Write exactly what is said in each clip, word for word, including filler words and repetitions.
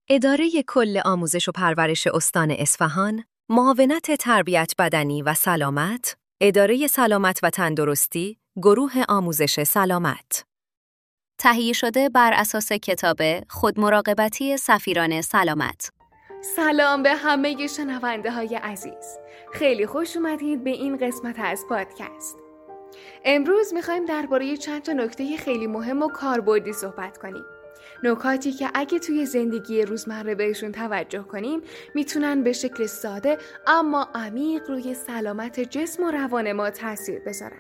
اداره کل آموزش و پرورش استان اصفهان، معاونت تربیت بدنی و سلامت، اداره سلامت و تندرستی، گروه آموزش سلامت. تهیه شده بر اساس کتاب خودمراقبتی سفیران سلامت. سلام به همه شنونده های عزیز. خیلی خوش اومدید به این قسمت از پادکست. امروز میخوایم درباره چند تا نکته خیلی مهم و کاربردی صحبت کنیم. نکاتی که اگه توی زندگی روزمره بهشون توجه کنیم میتونن به شکل ساده اما عمیق روی سلامت جسم و روان ما تاثیر بذارن.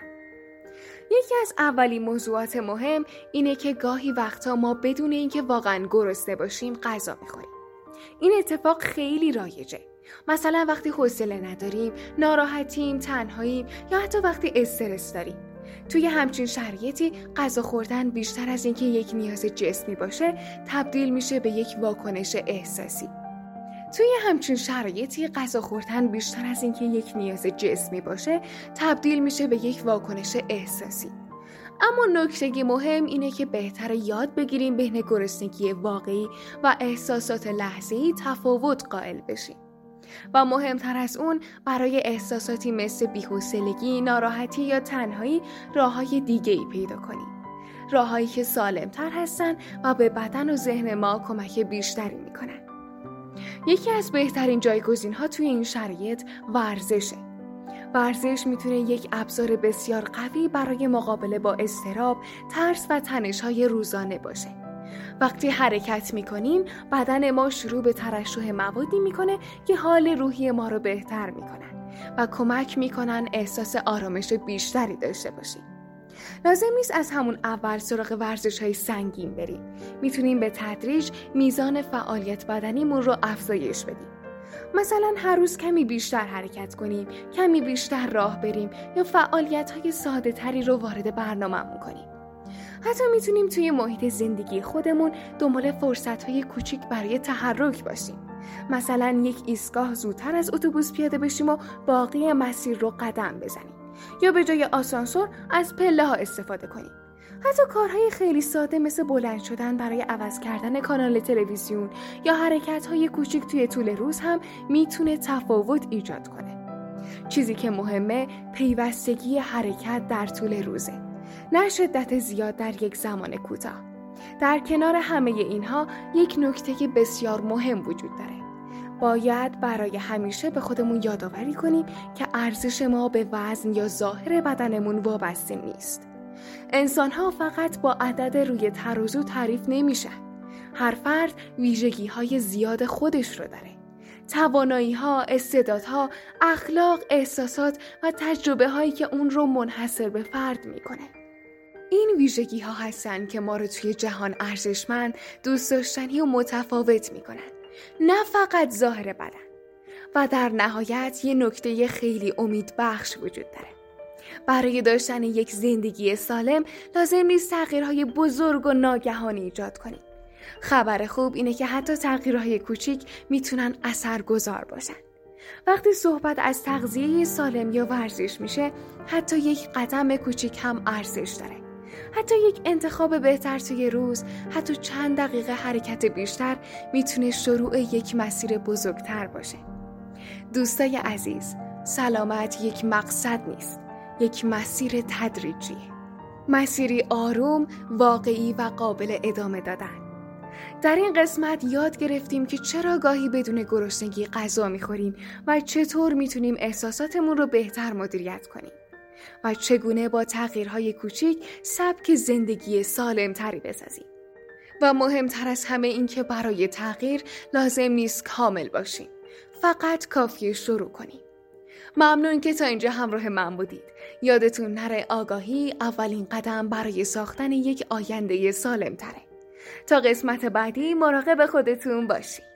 یکی از اولین موضوعات مهم اینه که گاهی وقتا ما بدون اینکه واقعا گرسنه باشیم غذا میخوریم. این اتفاق خیلی رایجه. مثلا وقتی حوصله نداریم، ناراحتیم، تنهاییم یا حتی وقتی استرس داریم. توی همچین شرایطی غذا خوردن بیشتر از اینکه یک نیاز جسمی باشه تبدیل میشه به یک واکنش احساسی. توی همچین شرایطی غذا خوردن بیشتر از اینکه یک نیاز جسمی باشه تبدیل میشه به یک واکنش احساسی. اما نکته مهم اینه که بهتره یاد بگیریم بین گرسنگی واقعی و احساسات لحظه‌ای تفاوت قائل بشیم. و مهمتر از اون برای احساساتی مثل بی‌حوصلگی، ناراحتی یا تنهایی راه‌های دیگه‌ای پیدا کنیم. راه‌هایی که سالم‌تر هستن و به بدن و ذهن ما کمک بیشتری میکنن. یکی از بهترین جایگزین‌ها توی این شرایط ورزشه. ورزش میتونه یک ابزار بسیار قوی برای مقابله با اضطراب، ترس و تنش‌های روزانه باشه. وقتی حرکت میکنیم بدن ما شروع به ترشح موادی میکنه که حال روحی ما رو بهتر میکنن و کمک میکنن احساس آرامش بیشتری داشته باشیم. لازم نیست از همون اول سراغ ورزش‌های سنگین بریم. میتونیم به تدریج میزان فعالیت بدنیمون رو افزایش بدیم. مثلا هر روز کمی بیشتر حرکت کنیم، کمی بیشتر راه بریم یا فعالیت‌های ساده‌تری رو وارد برنامه‌مون کنیم. حتی میتونیم توی محیط زندگی خودمون دنبال فرصت‌های کوچیک برای تحرک باشیم. مثلا یک ایستگاه زودتر از اتوبوس پیاده بشیم و باقی مسیر رو قدم بزنیم یا به جای آسانسور از پله‌ها استفاده کنیم. حتی کارهای خیلی ساده مثل بلند شدن برای عوض کردن کانال تلویزیون یا حرکت‌های کوچیک توی طول روز هم میتونه تفاوت ایجاد کنه. چیزی که مهمه پیوستگی حرکت در طول روزه، نه شدت زیاد در یک زمان کوتاه. در کنار همه اینها یک نکته بسیار مهم وجود داره. باید برای همیشه به خودمون یادآوری کنیم که ارزش ما به وزن یا ظاهر بدنمون وابسته نیست. انسان‌ها فقط با عدد روی ترازو تعریف نمیشن. هر فرد ویژگی‌های زیاد خودش رو داره. توانایی‌ها، استعدادها، اخلاق، احساسات و تجربه‌هایی که اون رو منحصر به فرد میکنه. این ویژگی ها هستن که ما رو توی جهان ارزشمند، دوست داشتنی و متفاوت میکنن، نه فقط ظاهر بدن. و در نهایت یه نکته خیلی امیدبخش وجود داره. برای داشتن یک زندگی سالم لازم نیست تغییرهای بزرگ و ناگهانی ایجاد کنیم. خبر خوب اینه که حتی تغییرهای کوچیک میتونن اثرگذار باشن. وقتی صحبت از تغذیه سالم یا ورزش میشه، حتی یک قدم کوچیک هم ارزش داره. حتی یک انتخاب بهتر توی روز، حتی چند دقیقه حرکت بیشتر میتونه شروع یک مسیر بزرگتر باشه. دوستای عزیز، سلامت یک مقصد نیست، یک مسیر تدریجیه. مسیری آروم، واقعی و قابل ادامه دادن. در این قسمت یاد گرفتیم که چرا گاهی بدون گرسنگی غذا میخوریم و چطور میتونیم احساساتمون رو بهتر مدیریت کنیم و چگونه با تغییرهای کوچیک سبک زندگی سالمتری بسازیم. و مهمتر از همه این که برای تغییر لازم نیست کامل باشیم، فقط کافیه شروع کنیم. ممنون که تا اینجا همراه من بودید. یادتون نره آگاهی اولین قدم برای ساختن یک آینده سالمتره. تا قسمت بعدی مراقب خودتون باشید.